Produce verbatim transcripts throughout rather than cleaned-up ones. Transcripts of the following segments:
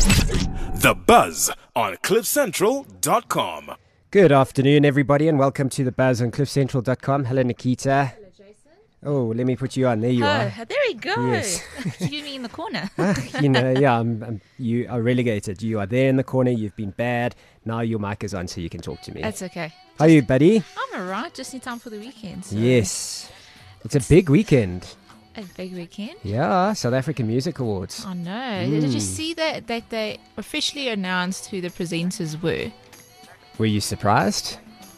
The Buzz on cliff central dot com. Good afternoon, everybody, and welcome to The Buzz on cliff central dot com. Hello, Nikita. Hello, Jason. Oh, let me put you on. There you oh, are. there we go. Yes. You mean in the corner. Ah, you know, yeah, I'm, I'm, you are relegated. You are there in the corner. You've been bad. Now your mic is on, so you can talk to me. That's okay. How are you, buddy? I'm alright. Just in time for the weekend. So. Yes. It's a big weekend. A big weekend. Yeah, South African Music Awards. Oh no! Mm. Did you see that that they officially announced who the presenters were? Were you surprised?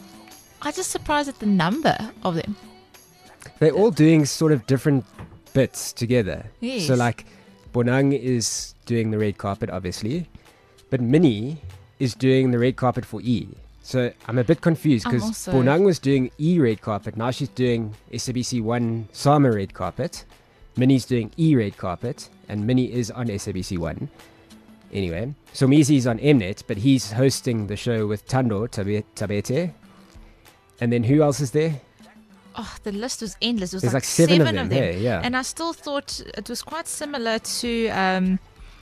I was just surprised at the number of them. They're all doing sort of different bits together. Yes. So like, Bonang is doing the red carpet, obviously, but Minnie is doing the red carpet for E. So I'm a bit confused I'm because also- Bonang was doing E red carpet. Now she's doing S A B C one Sama red carpet. Minnie's doing E red carpet, and Minnie is on S A B C one. Anyway, so Mizi's on Mnet, but he's hosting the show with Tando Tabe- Tabete. And then who else is there? Oh, the list was endless. It was There's like, like seven, seven of them. Hey, yeah. And I still thought it was quite similar to um,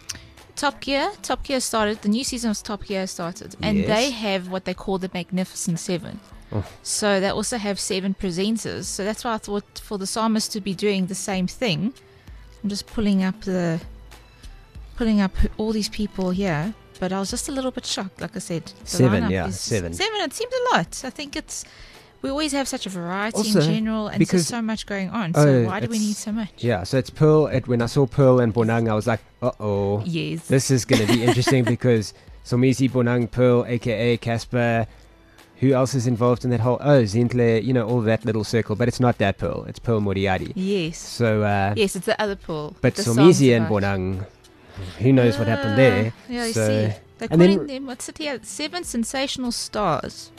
Top Gear. Top Gear started, the new season of Top Gear started, and Yes. they have what they call the Magnificent Seven. Oh. So they also have seven presenters. So that's why I thought for the Psalmist to be doing the same thing. I'm just pulling up the pulling up all these people here, but I was just a little bit shocked. Like I said, the Seven, lineup yeah, is- seven. Seven. It seems a lot. I think it's. We always have such a variety Also, in general, and because- there's so much going on. Oh, So why do we it's- need so much? Yeah, so it's Pearl. It, when I saw Pearl and Bonang, I was like, uh-oh. Yes. This is going to be interesting because Somizi, Bonang, Pearl, a k a. Casper. Who else is involved in that whole... Oh, Zintle, you know, all that little circle. But it's not that Pearl. It's Pearl Moriarty. Yes. So, uh, Yes, it's the other pool. but the Somizi song's and about- Bonang, who knows what happened there. Ah, Yeah, you so, see. They're and then- calling them, what's it here? Seven sensational stars.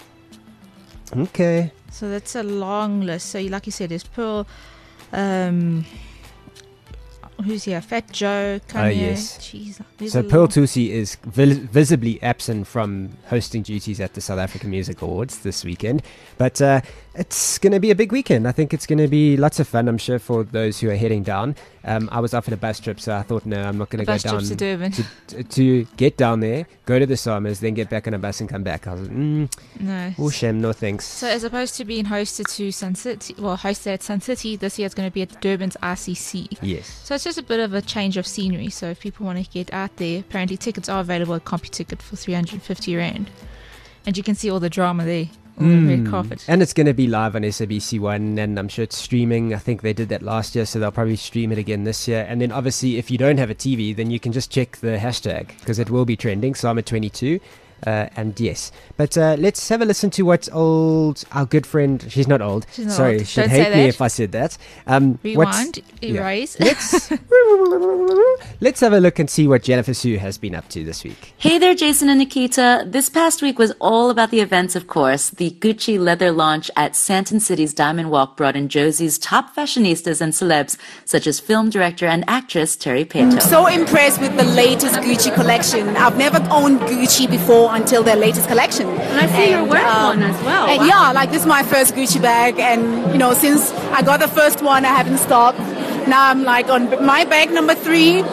Okay. So that's a long list. So, like you said, there's Pearl, um, who's here? Fat Joe, Kanye. Oh, yes. Jeez, there's So a Pearl long- Tusi is vis- visibly absent from hosting duties at the South African Music Awards this weekend. But uh, it's going to be a big weekend. I think it's going to be lots of fun, I'm sure, for those who are heading down. Um, I was offered a bus trip, so I thought, no, I'm not going to go bus down trips to Durban. to, to get down there, go to the Samas, then get back on a bus and come back. I was like, mm, No. oh, shame, no thanks. So as opposed to being hosted to Sun City, well, hosted at Sun City, this year it's going to be at Durban's R C C. Yes. So it's just a bit of a change of scenery. So if people want to get out there, apparently tickets are available at CompuTicket for three hundred fifty rand. And you can see all the drama there on the red Mm. carpet. And it's going to be live on S A B C one, and I'm sure it's streaming. I think they did that last year, so they'll probably stream it again this year. And then obviously, if you don't have a T V, then you can just check the hashtag, because it will be trending, Sama twenty-two. Uh, and yes, but uh, let's have a listen to what old, our good friend, she's not old, She's not sorry, old. she'd Don't hate say me that. if I said that. Um, what's- Rewind, yeah. erase. Let's, let's have a look and see what Jennifer Sue has been up to this week. Hey there, Jason and Nikita. This past week was all about the events, of course. The Gucci leather launch at Santon City's Diamond Walk brought in Josie's top fashionistas and celebs, such as film director and actress Terry Peto. So impressed with the latest Gucci collection. I've never owned Gucci before until their latest collection. And I see you're wearing one as well. and Wow. yeah, like this is my first Gucci bag, and you know, since I got the first one, I haven't stopped. Now I'm like on my bag number three.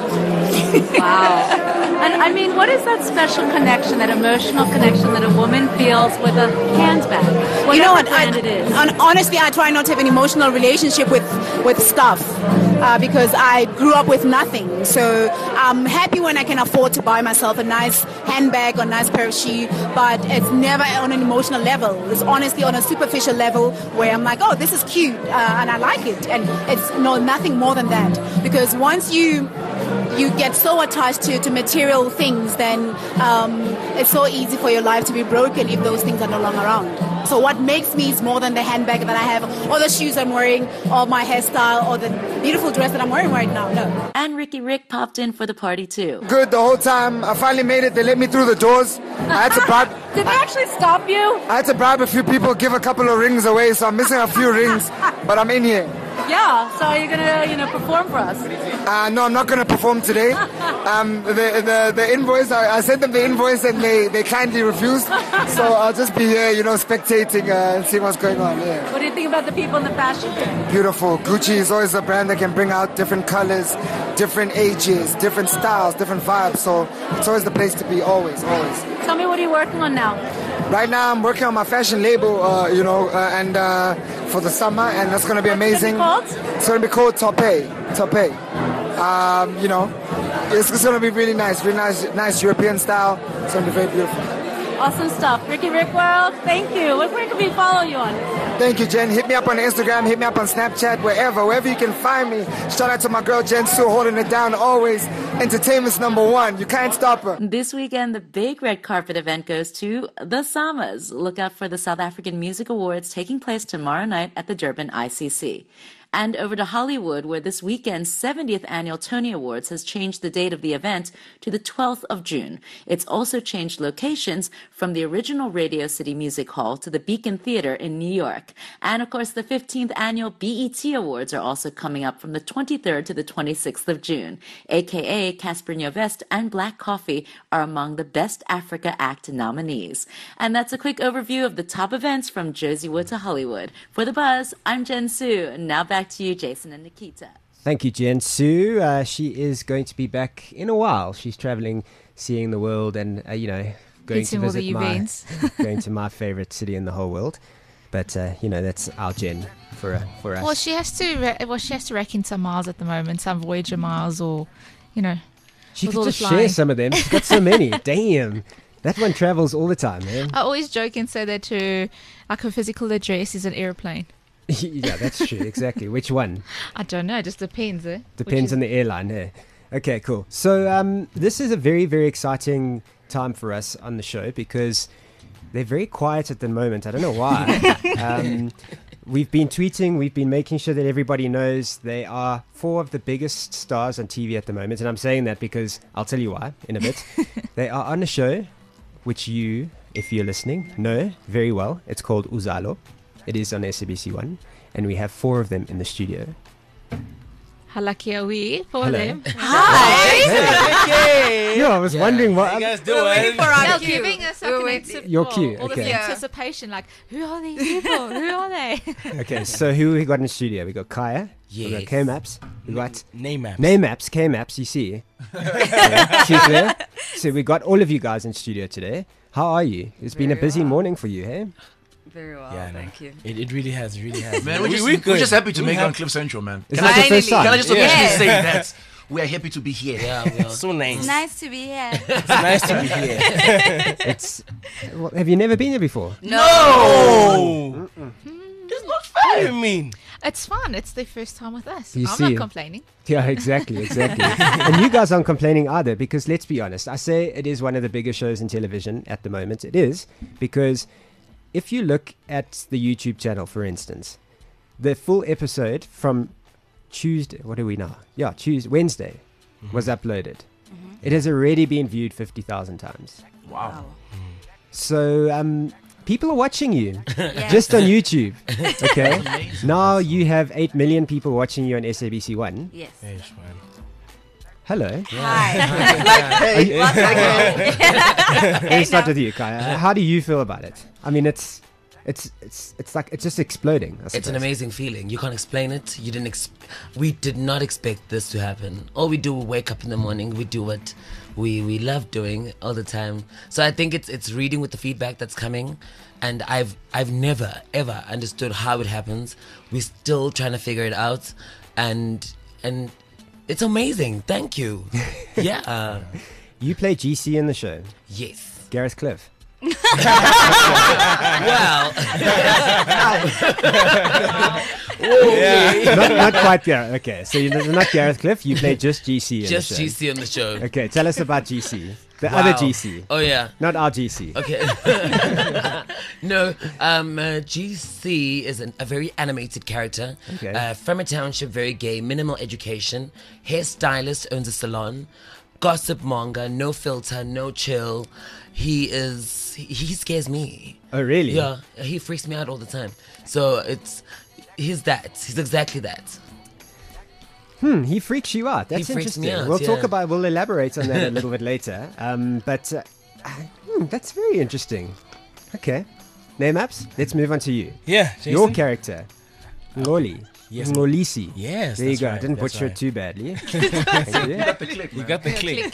Wow. And I mean, what is that special connection, that emotional connection that a woman feels with a handbag? Whatever You know what? brand I, it is. hon- honestly, I try not to have an emotional relationship with with stuff uh, because I grew up with nothing. So I'm happy when I can afford to buy myself a nice handbag or a nice pair of shoes, but it's never on an emotional level. It's honestly on a superficial level where I'm like, oh, this is cute uh, and I like it, and it's no nothing more than that. Because once you you get so attached to, to material things, then um, it's so easy for your life to be broken if those things are no longer around. So what makes me is more than the handbag that I have, or the shoes I'm wearing, or my hairstyle, or the beautiful dress that I'm wearing right now. No. And Ricky Rick popped in for the party too. Good the whole time. I finally made it. They let me through the doors. I had to bribe. Did they actually stop you? I had to bribe a few people, give a couple of rings away. So I'm missing a few rings, but I'm in here. Yeah, so are you gonna, you know, perform for us? Uh, no, I'm not going to perform today. Um, the, the the invoice, I, I sent them the invoice and they, they kindly refused. So I'll just be here, you know, spectating uh, and seeing what's going on. Yeah. What do you think about the people in the fashion? Beautiful. Gucci is always a brand that can bring out different colors, different ages, different styles, different vibes. So it's always the place to be, always, always. Tell me, what are you working on now? Right now, I'm working on my fashion label, uh, you know, uh, and uh, for the summer, and that's going to be amazing. What's it called? It's going to be called Tope. Tope. Um, you know, it's, it's going to be really nice, really nice, nice European style. It's going to be very beautiful. Awesome stuff. Ricky Rick World, thank you. Where, where can we follow you on? Thank you, Jen. Hit me up on Instagram, hit me up on Snapchat, wherever, wherever you can find me. Shout out to my girl Jen Sue, holding it down always. Entertainment's number one. You can't stop her. This weekend, the big red carpet event goes to the Samas. Look out for the South African Music Awards taking place tomorrow night at the Durban I C C. And over to Hollywood, where this weekend's seventieth annual Tony Awards has changed the date of the event to the twelfth of June. It's also changed locations from the original Radio City Music Hall to the Beacon Theater in New York. And of course, the fifteenth annual B E T Awards are also coming up from the twenty-third to the twenty-sixth of June. A K A Casper Nyovest and Black Coffee are among the Best Africa Act nominees. And that's a quick overview of the top events from Jersey Wood to Hollywood. For The Buzz, I'm Jen Sue. Now back to you, Jason and Nikita. Thank you, Jen Sue. Uh, she is going to be back in a while. She's traveling, seeing the world, and uh, you know, going Hitting to all the visit my events. going to my favorite city in the whole world. But uh, you know, that's our Jen for uh, for us. Well, she has to. Re- well, she has to rack in some miles at the moment, some Voyager miles, or you know. she with could all the just share flying. some of them. She's got so many. Damn, that one travels all the time, man. I always joke and say that her, like her physical address is an airplane. Yeah, that's true. Exactly. Which one? I don't know. It just depends. Eh? Depends on the airline. Yeah. Okay, cool. So um, this is a very, very exciting time for us on the show because they're very quiet at the moment. I don't know why. um, we've been tweeting. We've been making sure that everybody knows they are four of the biggest stars on T V at the moment. And I'm saying that because I'll tell you why in a bit. They are on a show which you, if you're listening, know very well. It's called Uzalo. It is on S A B C one, and we have four of them in the studio. How lucky are we for Hello. them? Hi! Yeah, I was wondering what... How you guys We're waiting doing? for our They're cue. giving us like We're an waiting. anticip- Your all- cue, all okay. this Yeah. anticipation, like who are these people? Who are they? Okay, so who we got in the studio? We got Kaya. We got Yes. K-Maps. We got... Name maps. Name Maps, K-Maps, you see. Yeah, she's there. So we got all of you guys in studio today. How are you? It's been a Very busy well. morning for you, hey? Very well, Yeah, I know. thank you. It, it really has, it really has. Man, we're We- just, we we're good. just happy to We make it have- on Cliff Central, man. Is Can that I, the first Finally. time? can I just Yeah. officially say that we are happy to be here? Yeah, we are. So nice. It's nice to be here. It's nice to be here. It's... Well, have you never been here before? No! That's not fair. I mean, It's fun. It's their first time with us. You I'm see. not complaining. Yeah, exactly, exactly. And you guys aren't complaining either because let's be honest. I say it is one of the biggest shows in television at the moment. It is because if you look at the YouTube channel, for instance, the full episode from Tuesday, what are we now? Yeah, Tuesday, Wednesday was uploaded. It has already been viewed fifty thousand times. Wow. So um, people are watching you Yes. just on YouTube. Okay. Now you have eight million people watching you on S A B C one. Yes. yes, man. Hello. Hi. Let me start with you, Kaya. How do you feel about it? I mean, it's, it's, it's, it's like it's just exploding. I It's an suppose. amazing feeling. You can't explain it. You didn't. Ex- we did not expect this to happen. All we do, we wake up in the morning. We do what we we love doing all the time. So I think it's it's reading with the feedback that's coming, and I've I've never ever understood how it happens. We're still trying to figure it out, and and it's amazing. Thank you. Yeah. You play G C in the show, Yes. Gareth Cliff. Well. not, not quite Gareth. Okay, so you're not Gareth Cliff. You play just G C. In Just the show. G C on the show. Okay, tell us about G C, the Wow. other G C, Oh yeah. not our G C. Okay. No, um, uh, G C is an, a very animated character. Okay. Uh, from a township, very gay, minimal education, hairstylist, owns a salon, gossip monger, no filter, no chill. He is, he, he scares me. Oh, really? Yeah, he freaks me out all the time. So it's, he's that. He's exactly that. Hmm, he freaks you out. That's He freaks interesting. me out, we'll yeah. talk about, we'll elaborate on that a little bit later. Um, but uh, hmm, that's very interesting. Okay. Name apps, let's move on to you. Yeah, Your Jason? character, Ngoli. Yes. Ngolisi. Yes, There you that's go. I right, didn't that's butcher right. it too badly. Thank you. You got the click, You man. got the click.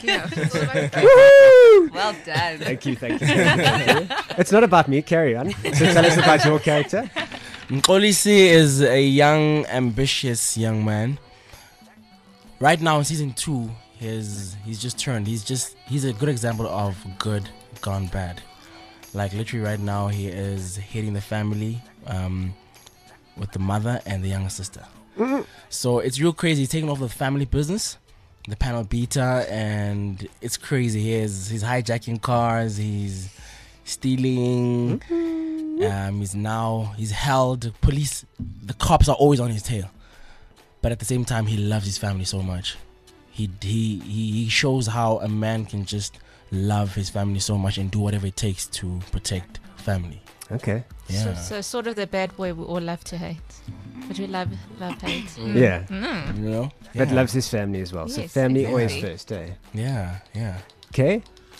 Woohoo! Well done. Thank you, thank you. Thank you. It's not about me, carry on. So tell us about your character. Mkolisi is a young, ambitious young man. Right now in season two, he's he's just turned. He's just he's a good example of good gone bad. Like literally right now, he is hating the family, um, with the mother and the younger sister. So it's real crazy. He's taking over the family business, the panel beater, and it's crazy. He is he's hijacking cars. He's stealing. Um, he's now he's held. Police, the cops are always on his tail. But at the same time, he loves his family so much. He he he shows how a man can just love his family so much and do whatever it takes to protect family. Okay. Yeah. So, so sort of the bad boy we all love to hate, but we love love hate. Yeah. Mm. You know. But Yeah. loves his family as well. So Yes, family always exactly. first, eh? Yeah. Yeah. Okay.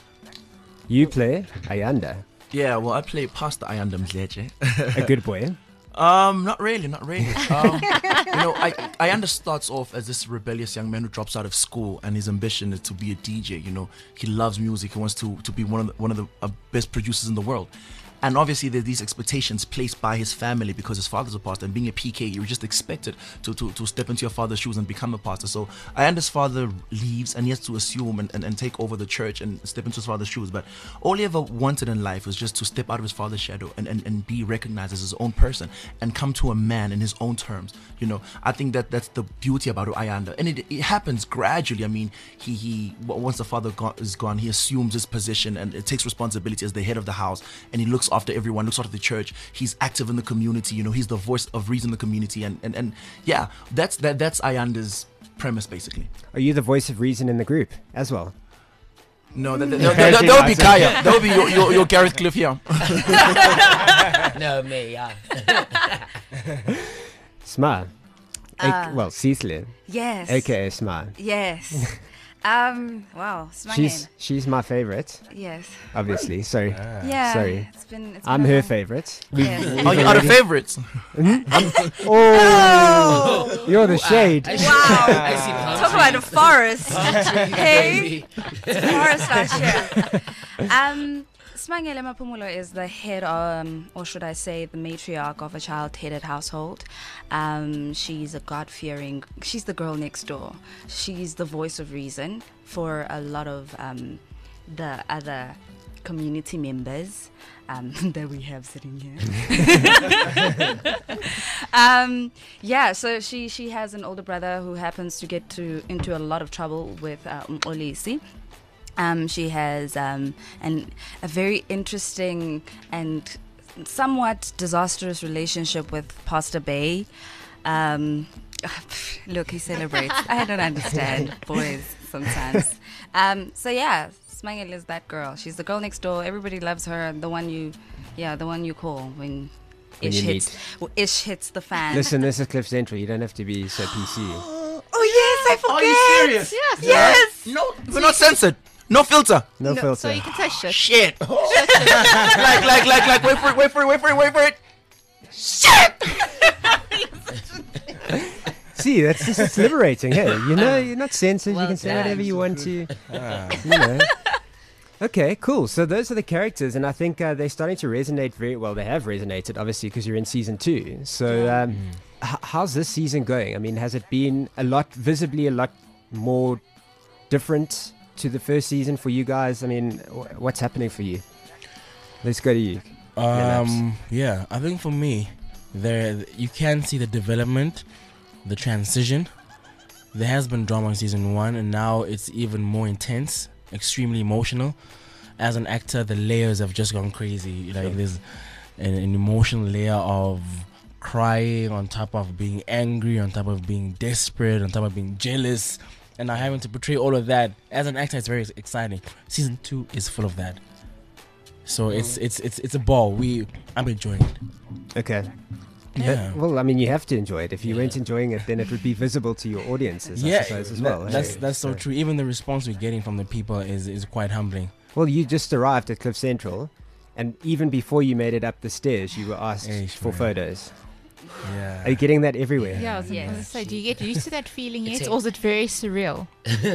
You play Ayanda, Yeah, well, I play Pastor Ayanda Mdletshe. a good boy. Um, not really, not really. Um, you know, I Ayanda starts off as this rebellious young man who drops out of school, and his ambition is to be a D J. You know, he loves music. He wants to to be one of the, one of the uh, best producers in the world. And obviously, there are these expectations placed by his family because his father's a pastor, and being a P K, you're just expected to, to, to step into your father's shoes and become a pastor. So Ayanda's father leaves, and he has to assume and, and, and take over the church and step into his father's shoes. But all he ever wanted in life was just to step out of his father's shadow and, and, and be recognized as his own person and come to a man in his own terms. You know, I think that that's the beauty about Ayanda, and it, it happens gradually. I mean, he he once the father go, is gone, he assumes his position and it takes responsibility as the head of the house, and he looks after everyone, looks after the church. He's active in the community. You know, he's the voice of reason in the community, and and, and yeah, that's that that's Ayanda's premise basically. Are you the voice of reason in the group as well? No, that, that, that, that, that would be Kaya. That would be your, your, your Gareth Cliff here. No, me, yeah. Sma. A- Uh, well, Cecily, Yes. aka Sma. Yes. um. Wow. She's she's my favorite, Yes. obviously. Sorry. Yeah. Sorry. It's been. It's I'm been a her long- favorite. Yes. Oh, you are the favorites. Oh, you're the shade. I see, Wow. I see palm Talk about a trees. forest. Palm trees, Hey. baby. It's a forest out here. Um. Smangele Mapumulo is the head, um, or should I say, the matriarch of a child-headed household. Um, she's a God-fearing. She's the girl next door. She's the voice of reason for a lot of um, the other community members um, that we have sitting here. um, yeah, so she she has an older brother who happens to get to into a lot of trouble with uh, Mkolisi. Um, she has um, an, a very interesting and somewhat disastrous relationship with Pastor Bay. Um, look, he celebrates. I don't understand boys sometimes. Um, so yeah, Smangel is that girl. She's the girl next door. Everybody loves her. The one you, yeah, the one you call when, When ish you hits, meet. well, ish hits the fan. Listen, this is Cliff Central. You don't have to be so P C. Oh yes, I forget. Are you serious? Yes. Yes. No, we're not censored. No filter. No, No, filter. so you can say shit. Shit. like, like, like, like, wait for it, wait for it, wait for it, wait for it. Shit! See, that's just it's liberating. Hey, you know, you're not censored. you Well can say done. whatever you want to. You know. Okay, cool. So those are the characters, and I think uh, they're starting to resonate very well. They have resonated, obviously, because you're in season two. So, um, h- how's this season going? I mean, has it been a lot, visibly a lot more different to the first season for you guys? I mean, wh- what's happening for you? Let's go to you. Um, yeah, I think for me, there you can see the development, the transition. There has been drama in season one, and now it's even more intense, extremely emotional. As an actor, the layers have just gone crazy. Like there's an, an emotional layer of crying, on top of being angry, on top of being desperate, on top of being jealous, and now having to portray all of that. As an actor, it's very exciting. Season two is full of that. So it's it's it's it's a ball. We I'm enjoying it. Okay. Yeah. But, well, I mean, you have to enjoy it. If you yeah. weren't enjoying it, then it would be visible to your audiences, yeah, I suppose, as that, well. That's hey? that's so, so true. Even the response we're getting from the people is, is quite humbling. Well, you just arrived at Cliff Central, and even before you made it up the stairs, you were asked Eish, for man. photos. Yeah. Are you getting that everywhere? Yeah, I was yes. going to say, do you get used to that feeling yet, or is it very surreal?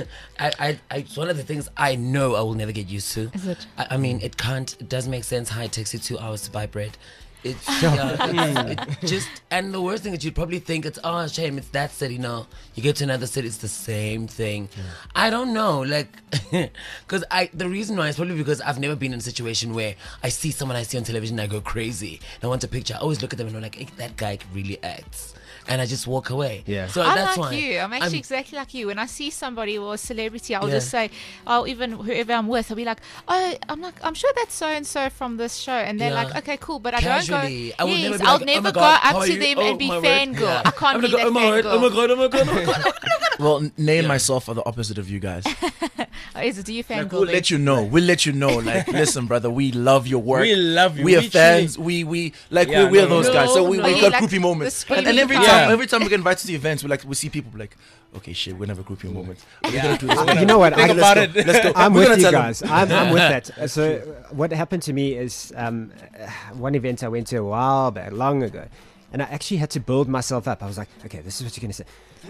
I, I, I, it's one of the things I know I will never get used to. Is it? I, I mean, it can't, it does make sense how it takes you two hours to buy bread. It's, yeah, it's it just, and the worst thing is you'd probably think it's, oh, shame, it's that city. No, you get to another city, it's the same thing. Yeah. I don't know, like, because I, the reason why is probably because I've never been in a situation where I see someone I see on television and I go crazy. And I want a picture. I always look at them and I'm like, hey, that guy really acts. And I just walk away. Yeah. So I'm that's like why you. I'm actually I'm, exactly like you. When I see somebody or a celebrity, I'll yeah. just say, "Oh, even whoever I'm with, I'll be like, oh, I'm like, I'm sure that's so and so from this show," and they're yeah. like, "Okay, cool," but Casually. I don't go. I will yes, never I'll like, never oh go God, up to them oh, and be fangirl. Yeah. I can't I'm be that oh, my fangirl. oh my god! Oh my god! Oh my god! Well, Nay and yeah. myself are the opposite of you guys. Is it? Do you fangirl? Like, we'll let you know. We'll let you know. Like, listen, brother, we love your work. We love you. We are fans. We we like yeah, we we are no, those no, guys. So we no, we no. got Like groupie moments. And every yeah. time, every time we get invited to the events, we like we see people like, okay, shit, we're never groupie moments. We're yeah. gonna do this. You know what? Think I, about let's it. Go. Let's go. I'm we're with you guys. I'm, I'm with that. So what happened to me is um, one event I went to a while back, long ago. And I actually had to build myself up. I was like, okay, this is what you're going to say.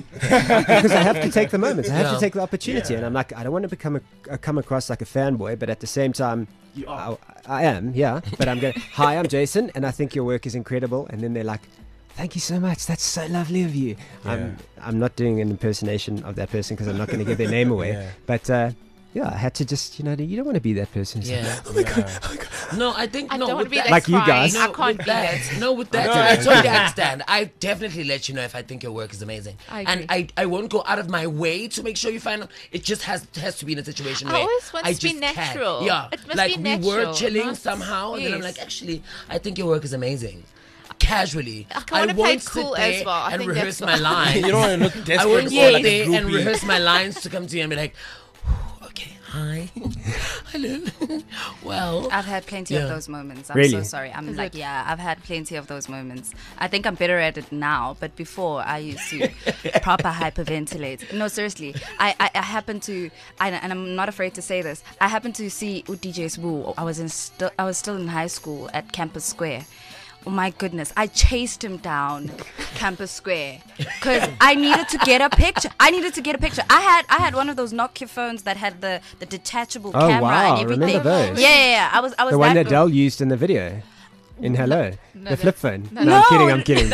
Because I have to take the moments. I have yeah. to take the opportunity. Yeah. And I'm like, I don't want to become a, uh, come across like a fanboy, but at the same time, you are. I, I am, yeah. But I'm going, hi, I'm Jason, and I think your work is incredible. And then they're like, thank you so much. That's so lovely of you. Yeah. I'm, I'm not doing an impersonation of that person because I'm not going to give their name away. Yeah. But... Uh, yeah, I had to just, you know, you don't want to be that person. Yeah. Like, oh my yeah. God, oh my God. No, I think, I no, don't with want to be that, that like you guys. No, I can't be that. that. No, with that, no, I totally understand. I definitely let you know if I think your work is amazing. I agree. And I, I won't go out of my way to make sure you find out. It just has has to be in a situation I where always want I to just be natural. Can. Yeah. It must like be we natural. were chilling Not, somehow, and yes. then I'm like, actually, I think your work is amazing. Casually, I, I won't won't sit cool there well. and rehearse my lines. You don't want to look desperate. I won't sit like there groupie. and rehearse my lines to come to you and be like, okay, hi, hello. Well, I've had plenty yeah. of those moments. I'm Really? so sorry. I'm Is like, it? yeah, I've had plenty of those moments. I think I'm better at it now, but before I used to proper hyperventilate. No, seriously. I, I, I happened to, I, and I'm not afraid to say this, I happened to see D J Swoo. I was in st- I was still in high school at Campus Square. Oh my goodness, I chased him down Campus Square because I needed to get a picture. I needed to get a picture. I had I had one of those Nokia phones that had the, the detachable Oh, camera wow. and everything. Remember those? Yeah, yeah, yeah. I was I was The one that that good. Dell used in the video. In Hello. No, the flip that's- phone. no, No, no. I'm kidding, I'm kidding.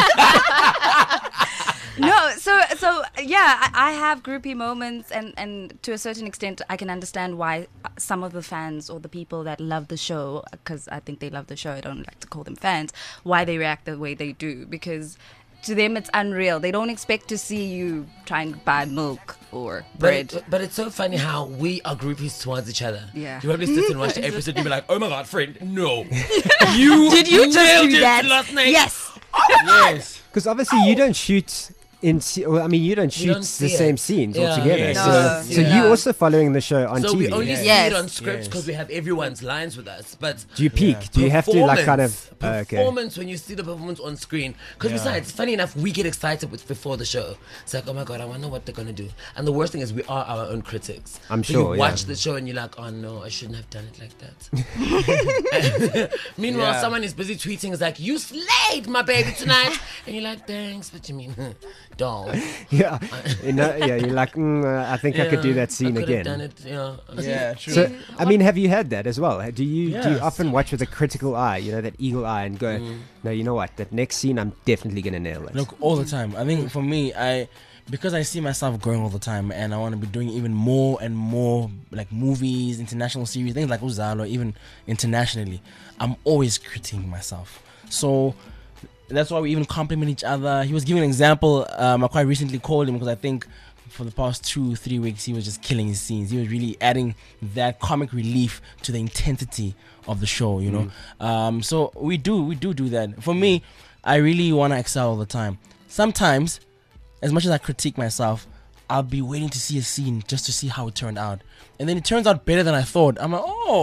No, so so yeah, I, I have groupie moments, and, and to a certain extent, I can understand why some of the fans or the people that love the show, because I think they love the show. I don't like to call them fans. Why they react the way they do, because to them it's unreal. They don't expect to see you try and buy milk or But, bread. it, but it's so funny how we are groupies towards each other. Yeah. You probably sit and watch the episode and be like, oh my god, friend, no. you Did you just nailed do it that? last night. Yes. Yes. Because obviously you don't shoot in. Se- well, I mean, you don't shoot don't the see same it. scenes Yeah. altogether. Yes. So, No. so Yeah. you also following the show on So T V. we only see Yes. it on scripts Yes. because we have everyone's lines with us. But Do you peek? Do you have to like kind of? Performance- Uh, okay. Performance when you see the performance on screen. Because Yeah. besides, funny enough, we get excited with before the show. It's like, oh my god, I wonder what they're gonna do. And the worst thing is, we are our own critics. I'm so sure, You watch yeah. the show and you're like, oh no, I shouldn't have done it like that. Meanwhile, Yeah. someone is busy tweeting, is like, you slayed my baby tonight, and you're like, thanks, what you mean, doll? Yeah, you know, yeah. You're like, mm, uh, I think I could do that scene I could again. have done it. Yeah. Yeah, true. So, I mean, have you had that as well? Do you do you Yes. often watch with a critical eye, you know, that eagle eye, and go, Mm. no, you know what, that next scene, I'm definitely gonna nail it. Look, all the time. I think for me, I because I see myself growing all the time, and I want to be doing even more and more, like movies, international series, things like Uzalo, even internationally. I'm always critiquing myself. So that's why we even compliment each other. He was giving an example. Um, I quite recently called him because I think for the past two, three weeks, he was just killing his scenes. He was really adding that comic relief to the intensity of the show, you know. Mm. Um, so we do, we do do that. For me, I really want to excel all the time. Sometimes, as much as I critique myself, I'll be waiting to see a scene just to see how it turned out. And then it turns out better than I thought. I'm like, oh,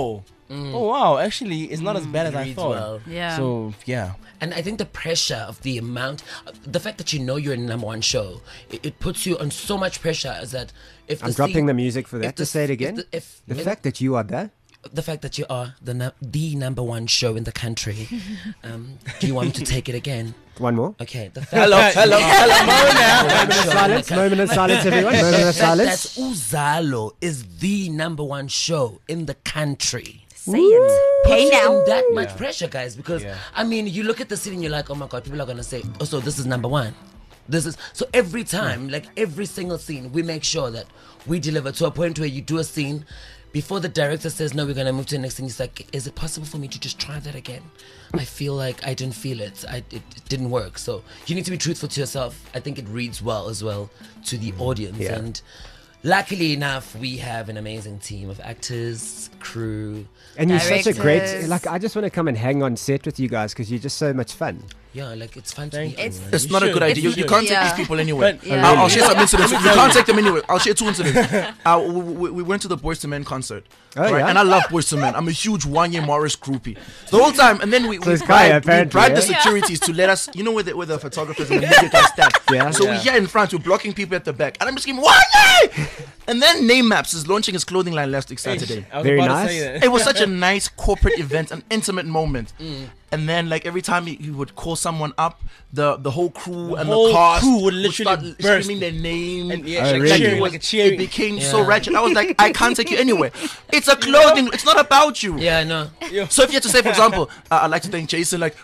Oh wow, actually, it's not as bad as I reads thought. well. Yeah. So yeah. And I think the pressure of the amount, the fact that you know you're in a number one show, it, it puts you on so much pressure. Is that if I'm the dropping scene- the music for if that. the To say it s- if again. the- if- The if- fact that you are there. the fact that you are the nu- the number one show in the country. Um, do you want me to take it again? One more. Okay. The fact Hello, that hello, you are hello, the number Mona. one Moment of show in the silence. country. Moment of silence, everyone. The Moment of fact that silence. Uzalo is the number one show in the country. Say it. Hey Puts you now. in that much pressure, guys, because I mean, you look at the scene and you're like, oh my god, people are gonna say, oh, so this is number one. This is so every time, like every single scene, we make sure that we deliver to a point where you do a scene. Before the director says no, we're gonna move to the next thing. He's like, is it possible for me to just try that again? I feel like I didn't feel it. I, it, it didn't work. So you need to be truthful to yourself. I think it reads well as well to the audience. Yeah. And luckily enough, we have an amazing team of actors, crew. And you're such a great. Directors. Like, I just want to come and hang on set with you guys because you're just so much fun. Yeah, like it's fun to Thank meet you. you. man. It's You not a should. good idea. You, You you should. can't take Yeah. these people anywhere. But- Yeah. I'll, I'll share some incidents. You can't take them anywhere. I'll share two incidents. Uh, we, we, we went to the Boyz two Men concert. Oh, right? yeah? And I love Boyz two Men. I'm a huge Wanye Morris groupie. The whole time. And then we, So we it's Kaya, bribed, we apparently, bribed the yeah? securities to let us, you know where the, where the photographers and the media guys stand. Yeah. So Yeah. we're here in front. We're blocking people at the back. And I'm just screaming, Wanye! And then Name Maps is launching his clothing line last week Saturday. I was Very about to nice. say that. It was such a nice corporate event, an intimate moment. And then, like every time he, he would call someone up, the the whole crew and whole the cast crew would literally start burst. screaming their name. And yeah, Oh, like really? cheering, it, like was, a cheering. it became so Yeah. ratchet. I was like, I can't take you anywhere. It's a clothing. It's not about you. Yeah, I know. So if you had to say, for example, uh, I'd like to thank Jason, like,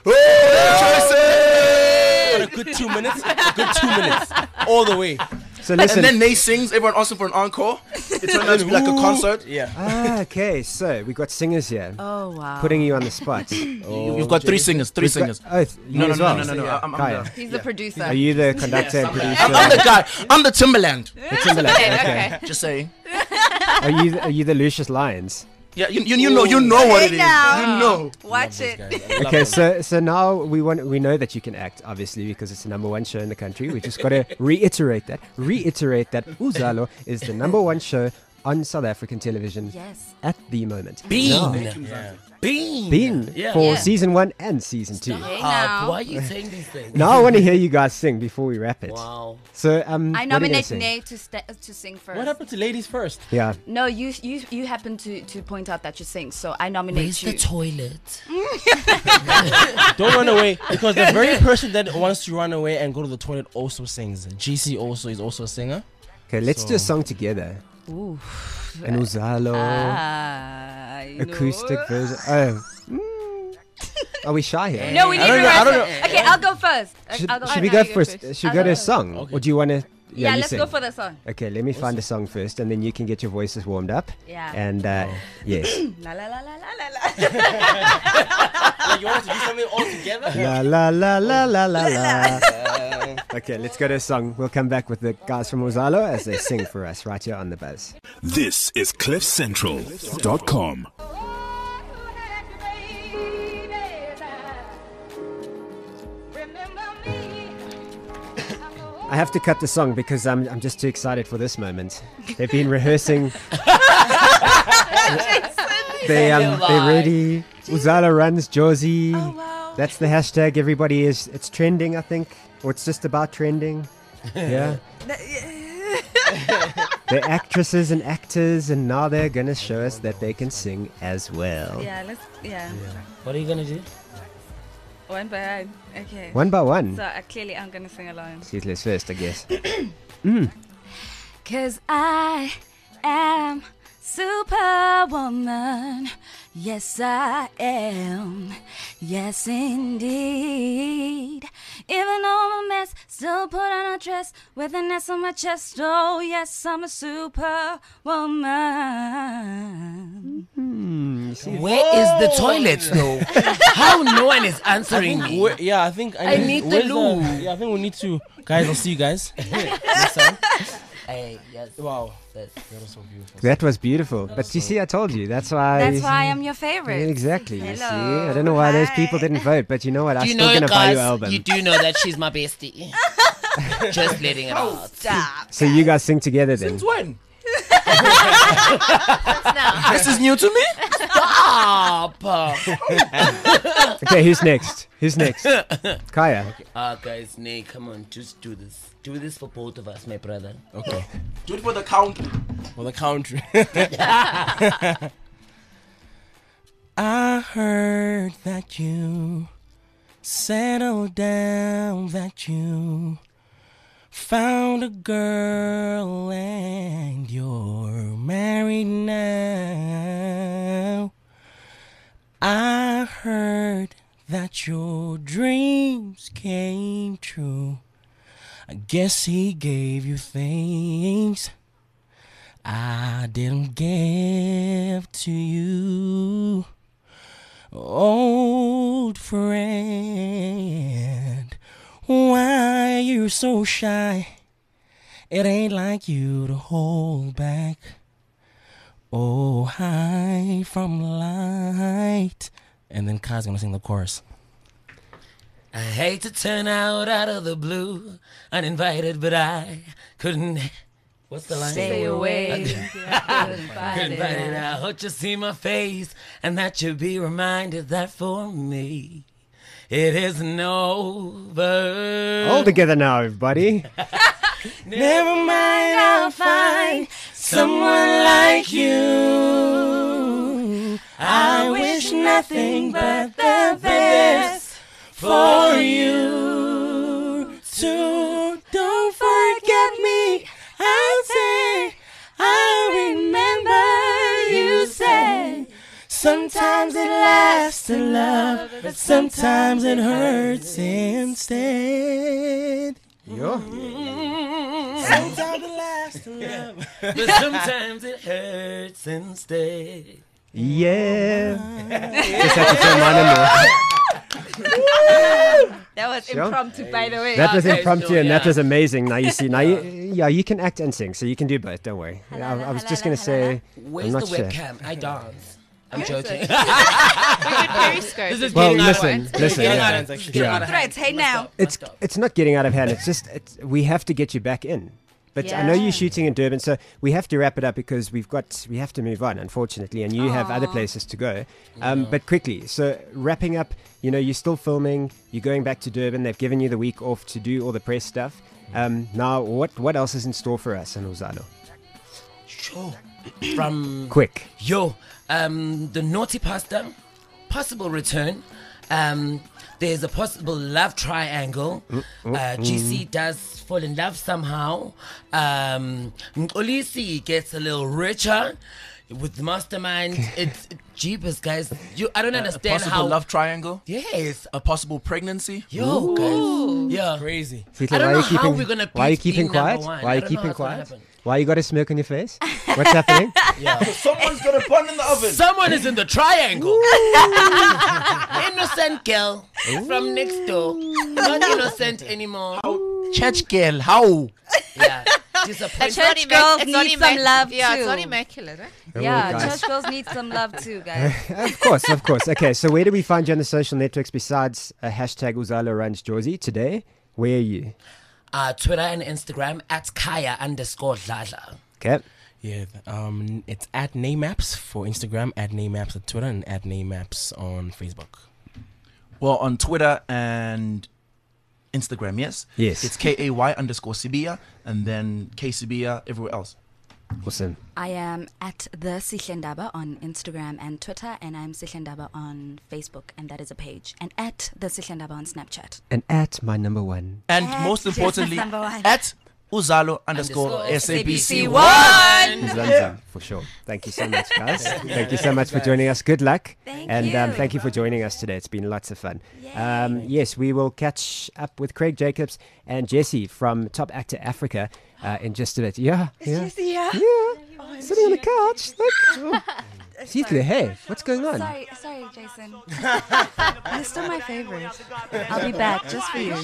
oh, a good two minutes, a good two minutes, all the way. So Jason! listen. And then Nate sings. Everyone asks him for an encore. It turned out to be like a concert. Yeah. Ah, okay, so we got singers here. Oh wow. Putting you on the spot. You- You've got three singers. Three We've got- singers. oh, th- you No, no, as no, well? no, no, no, no. I'm, I'm Kaya. the, He's the producer. Are you the conductor and producer? I'm, I'm the guy. I'm the Timberland. The Timberland, okay. Just saying. Are you are you the Lucius Lyons? Yeah, you, you, you know you know what it is. now. You know. Watch it. Okay, so so now we want we know that you can act, obviously, because it's the number one show in the country. We just got to reiterate that, reiterate that Uzalo is the number one show on South African television Yes. at the moment. Bean. Now, Yeah. Bean. Bean Yeah. for Yeah. season one and season two. Hey Uh, now. why are you saying these things? Now I want to hear you guys sing before we wrap it. Wow. So um, I what are you gonna nominate sing? Nate to sta- to sing first. What happened to ladies first? Yeah. No, you you you happen to to point out that you sing, so I nominate Where's you. the toilet? Don't run away, because the very person that wants to run away and go to the toilet also sings. G C also is also a singer. Okay, let's do a So- song together. Ooh. An Uzalo Ah, you know. acoustic version. Oh. Mm. Are we shy here? No, we need I don't know, I rehearsal. don't know. Okay, I'll go first. Should, I'll go should first. we no, go you go first? first. Should we I'll go to go a song? Okay. Or do you want to? Yeah, you let's sing. go for the song. Okay, let me find a song first, and then you can get your voices warmed up. Yeah. And uh, yes. La la la la la la la. Like you want us to do something all together? La la la la la la la. Okay, let's go to a song. We'll come back with the guys from Uzalo as they sing for us right here on the buzz. This is cliff central dot com. I have to cut the song because I'm I'm just too excited for this moment. They've been rehearsing. they um they're ready. Uzalo runs Josie. Oh, wow. That's the hashtag. Everybody is. It's trending, I think, or it's just about trending. Yeah. They're actresses and actors, and now they're gonna show us that they can sing as well. Yeah, let's yeah. What are you gonna do? One by one. Okay. One by one. So uh, clearly I'm gonna sing alone. Ceaseless first, I guess. Cause I am Superwoman. Yes, I am. Yes, indeed. Even though I'm a mess, still put on a dress with an S on my chest. Oh, yes, I'm a superwoman. Hmm, you see, Where is the toilet though? How no one is I answering think me? we're- yeah, I think I need the where's loo. Yeah, I think we need to. Guys, I'll see you guys. Next time. Hey, yes. Wow, That's- that was so beautiful. that was beautiful. But you see, I told you. That's why. That's why I'm your favorite. Yeah, exactly. You see, Hello. I don't know why those Hi. people didn't vote, but you know what? I'm Do you still know, gonna buy guys? your album. You do know that she's my bestie. Just letting it out. Stop. So you guys sing together then. Since when? This is new to me. Stop. Okay, who's next? Who's next? Kaya. Ah, guys, Nay, come on, just do this. Do this for both of us, my brother. Okay. Do it for the country. For the country. I heard that you settled down, that you found a girl and you're married now. I heard that your dreams came true. I guess he gave you things I didn't give to you. Old friend, why you so shy? It ain't like you to hold back. Oh, high from light. And then Kai's gonna sing the chorus. I hate to turn out out of the blue, uninvited, but I couldn't. What's the line? Stay away. I couldn't couldn't fight it out. Hope you see my face, and that you be reminded that for me, it isn't over. All together now, everybody. Never mind, I'll find someone like you. I wish nothing but the best for you. So don't forget me. I'll say, I remember you said, sometimes it lasts in love, but sometimes it hurts instead. Yo. Sometimes it lasts in love, but sometimes it hurts instead. Yeah. Just had to turn mine in there. That was Sure. impromptu, by the way. That was Okay, impromptu, so, and that yeah. was amazing. Now you see, now you, yeah, you can act and sing, so you can do both. Don't worry. I, I was just gonna say, Where's I'm the not sure. webcam? I dance. I'm joking. We did Periscope. This is Well, getting out of listen, hand. listen, Getting yeah. out of hand. Yeah. Getting out of hand. Threats, hey now. It's it's not getting out of hand. It's just it's, we have to get you back in. But I know Yeah. you're shooting in Durban, so we have to wrap it up because we've got we have to move on, unfortunately, and you have other Aw. places to go. Um, But quickly, so wrapping up, you know, you're still filming. You're going back to Durban. They've given you the week off to do all the press stuff. Um, now, what what else is in store for us in Uzalo? Sure. From Quick. Yo, um, the naughty pasta, possible return. Um, there's a possible love triangle. Uh, G C does fall in love somehow. Um, Olisi gets a little richer with the mastermind. It's jeepers, guys. You, I don't A understand possible how. love triangle. Yes. A possible pregnancy. Yo, guys. Yeah. Crazy. Sweetie, I don't why know are you how keeping, we're gonna why are you beat keeping being number quiet? one. Why I are you don't know keeping what's gonna quiet? happen. Why you got a smirk on your face? What's happening? Yeah. Someone's got a bun in the oven. Someone is in the triangle. Innocent girl from next door. Not innocent anymore. Church girl, how? Yeah. The Disappointed. church girls It's not need some immac- love Yeah, too. it's not immaculate. Eh? Oh, Yeah, guys. church girls need some love too, guys. Of course, of course. Okay, so where do we find you on the social networks besides uh, hashtag Uzalo Runs Josie today? Where are you? Uh, Twitter and Instagram at Kaya underscore Dladla. Okay. Yeah, um, it's at Naymaps for Instagram, at Naymaps on Twitter, and at Naymaps on Facebook. Well, on Twitter and Instagram, yes? Yes. It's K A Y underscore Sibia, and then K Sibia everywhere else. Awesome. I am at the Sihlandaba on Instagram and Twitter, and I'm Sihlandaba on Facebook, and that is a page. And at the Sihlandaba on Snapchat. And at my number one. And At most Jess's importantly, number one. at Uzalo underscore Underscore S A B C S A B C one. one. Zanza, for sure. Thank you so much, guys. Thank you so much for joining us. Good luck. Thank and Um, you. thank you for joining us today. It's been lots of fun. Um, yes, we will catch up with Craig Jacobs and Jesse from Top Actor Africa uh, in just a bit. Yeah. Yeah. Yeah. Yeah. Sitting on the couch. Look. Oh. Sihle, hey, what's going on? Sorry, sorry, Jason. You're still my favorite. I'll be back just for you.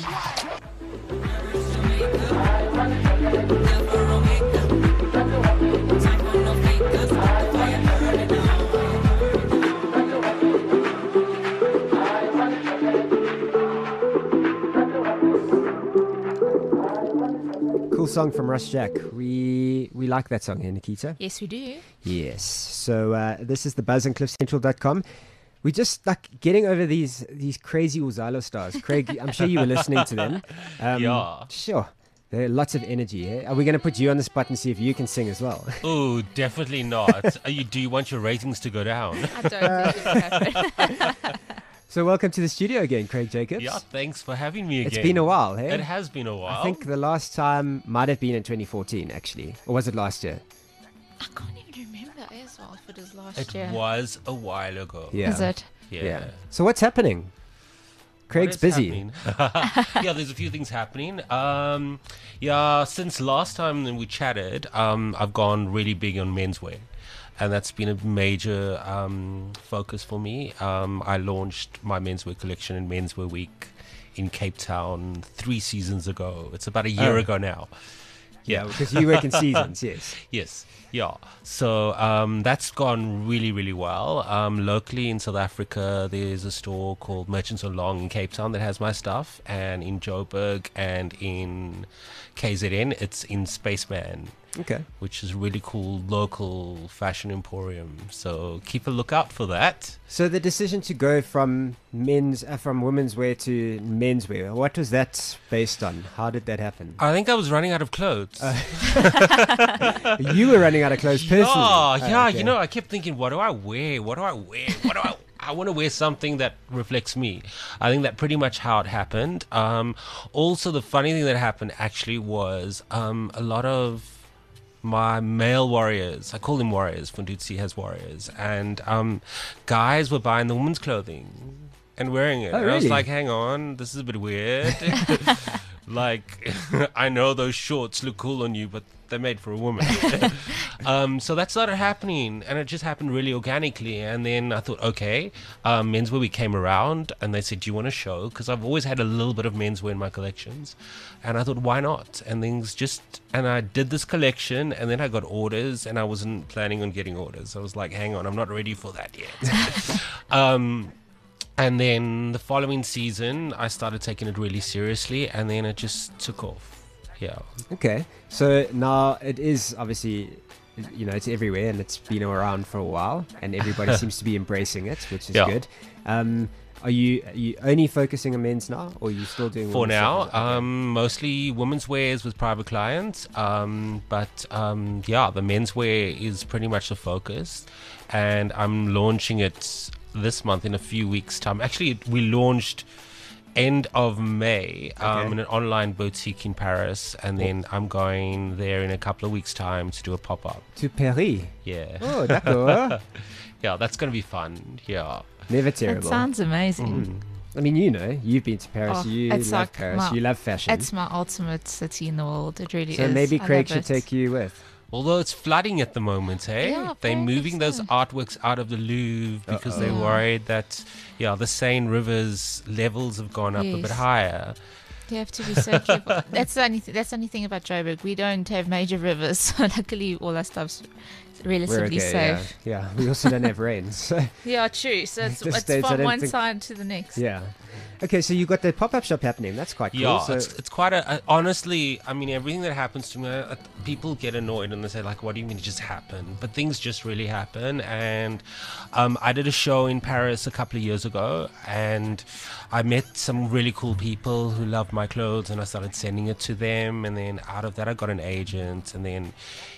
Cool song from Russ Jack. We we We like that song here, Nikita. Yes, we do. Yes. So uh, this is the buzz on cliff central dot com. We're just like getting over these these crazy Uzalo stars. Craig, I'm sure you were listening to them. Um, Yeah. Sure. There are lots of energy. Eh? Are we going to put you on the spot and see if you can sing as well? Oh, definitely not. Are you, do you want your ratings to go down? I don't think it'll happen. So welcome to the studio again, Craig Jacobs. Yeah, thanks for having me again. It's been a while, hey? It has been a while. I think the last time might have been in twenty fourteen, actually. Or was it last year? I can't even remember as well if it was last It year. was a while ago. Yeah. Is it? Yeah. So what's happening? Craig's What is busy. happening? Yeah, there's a few things happening. Um, yeah, since last time that we chatted, um, I've gone really big on menswear. And that's been a major um, focus for me. Um, I launched my menswear collection in Menswear Week in Cape Town three seasons ago. It's about a year Oh. ago now. Yeah, because you work in seasons, yes. Yes, yeah. So um, that's gone really, really well. Um, locally in South Africa, there's a store called Merchants on Long in Cape Town that has my stuff. And in Joburg and in K Z N, it's in Spaceman. Okay. Which is a really cool local fashion emporium. So keep a lookout for that. So the decision to go from men's, uh, from women's wear to menswear, what was that based on? How did that happen? I think I was running out of clothes. Uh, you were running out of clothes personally. Yeah, Oh, yeah. okay. You know, I kept thinking, what do I wear? What do I wear? What do I? I want to wear something that reflects me. I think that pretty much how it happened. Um, also, the funny thing that happened actually was um, a lot of my male warriors, I call them warriors, Fundutsi has warriors, and um, guys were buying the women's clothing and wearing it. Oh, and I was really? like, hang on, this is a bit weird. Like, I know those shorts look cool on you, but they're made for a woman. um, so that started happening, and it just happened really organically. And then I thought, okay, um, menswear week came around, and they said, do you want to show? Because I've always had a little bit of menswear in my collections. And I thought, why not? And things just, and I did this collection, and then I got orders, and I wasn't planning on getting orders. I was like, hang on, I'm not ready for that yet. um, and then the following season, I started taking it really seriously, and then it just took off. Yeah. Okay. So now it is obviously, you know, it's everywhere and it's been around for a while and everybody seems to be embracing it, which is Yeah. good. Um, are you are you only focusing on men's now or are you still doing For women's now, stuff? Okay. um, mostly women's wears with private clients. Um, but um, yeah, the menswear is pretty much the focus. And I'm launching it this month in a few weeks' time. Actually, it- we launched end of May um, Okay. in an online boutique in Paris, and then I'm going there in a couple of weeks' time to do a pop-up. To Paris? Yeah. Oh, d'accord. Yeah, that's going to be fun. Yeah. Never terrible. That sounds amazing. Mm. I mean, you know, you've been to Paris. Oh, you it's love like Paris. my- you love fashion. It's my ultimate city in the world. It really so is. maybe I Craig love should it. take you with. Although it's flooding at the moment, eh? Yeah, they're apparently moving those so. artworks out of the Louvre because Uh-oh. they're Yeah. worried that, yeah, the Seine River's levels have gone up a bit Yes. higher. You have to be so careful. That's the only th- that's the only thing about Joburg. We don't have major rivers, so luckily all our stuff's We're relatively okay, yeah. safe. Yeah. We also don't have rain. So Yeah, true. So it's, This it's States, I from don't one think- side to the next. yeah. Okay, so you've got the pop-up shop happening. That's quite cool. Yeah, so it's, it's quite a, a. Honestly, I mean, everything that happens to me, uh, people get annoyed and they say, like, what do you mean it just happened? But things just really happen. And um, I did a show in Paris a couple of years ago, and I met some really cool people who loved my clothes, and I started sending it to them. And then out of that, I got an agent, and then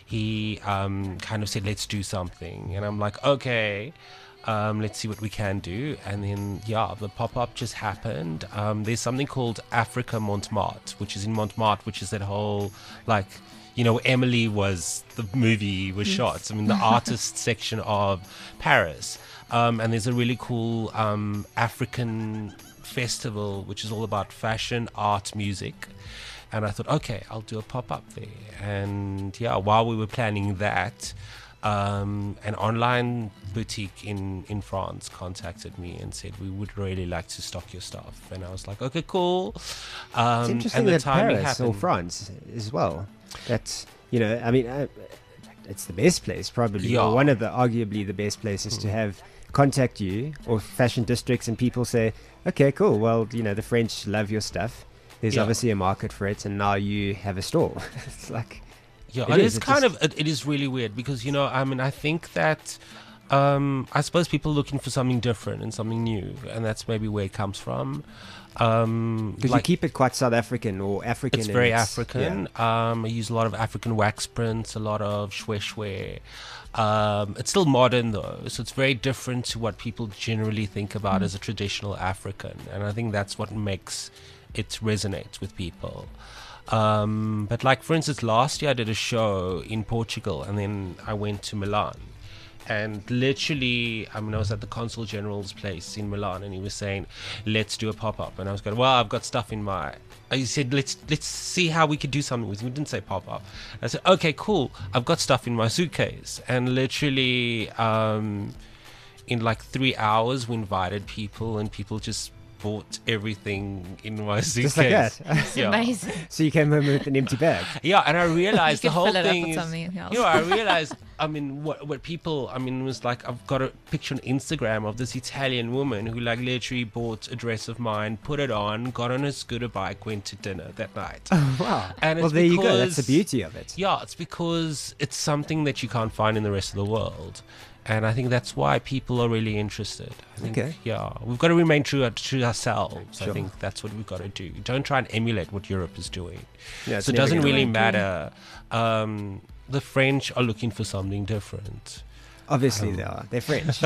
he um, kind of said, let's do something. And I'm like, okay. Um, let's see what we can do. And then, yeah, the pop-up just happened. Um, there's something called Africa Montmartre, which is in Montmartre, which is that whole, like, you know, Emily was, the movie was Yes. shot. I mean, the artist section of Paris. Um, and there's a really cool um, African festival, which is all about fashion, art, music. And I thought, okay, I'll do a pop-up there. And, yeah, while we were planning that, um, an online boutique in, in France contacted me and said, we would really like to stock your stuff. And I was like, okay, cool. Um, it's interesting and the that timing Paris or happened. France as well. That's, you know, I mean, uh, it's the best place probably, Yeah. or one of the arguably the best places to have contact you or fashion districts and people say, okay, cool. Well, you know, the French love your stuff. There's Yeah. obviously a market for it, and now you have a store. It's like Yeah, It it is, is it's kind just- of it, it is really weird because you know I mean I think that um, I suppose people are looking for something different and something new, and that's maybe where it comes from. Um, Because like- you keep it quite South African or African. It's in very its- African. Um, I use a lot of African wax prints, a lot of shwe shwe. Um, it's still modern though, so it's very different to what people generally think about Mm. as a traditional African, and I think that's what makes it resonate with people. Um, but like for instance, last year I did a show in Portugal, and then I went to Milan. And literally, I mean, I was at the Consul General's place in Milan, and he was saying, "Let's do a pop-up." And I was going, "Well, I've got stuff in my." He said, "Let's let's see how we could do something with it." We didn't say pop-up. I said, "Okay, cool. I've got stuff in my suitcase." And literally, um, in like three hours, we invited people, and people just bought everything in my suitcase. Just like that. That's amazing. So you came home with an empty bag. Yeah, and I realized You the could whole fill it up thing with is, something else. you know, I realized, I mean, what what people, I mean, it was like I've got a picture on Instagram of this Italian woman who like literally bought a dress of mine, put it on, got on a scooter bike, went to dinner that night. Oh, wow. And Well, it's there you go. That's the because- beauty of it. Yeah, it's because it's something that you can't find in the rest of the world. And I think that's why people are really interested. I think, Okay. Yeah, we've got to remain true to ourselves. Sure. I think that's what we've got to do. Don't try and emulate what Europe is doing. Yeah, it's so it never doesn't gonna really work. matter. Um, the French are looking for something different. Obviously Um, they are. They're French.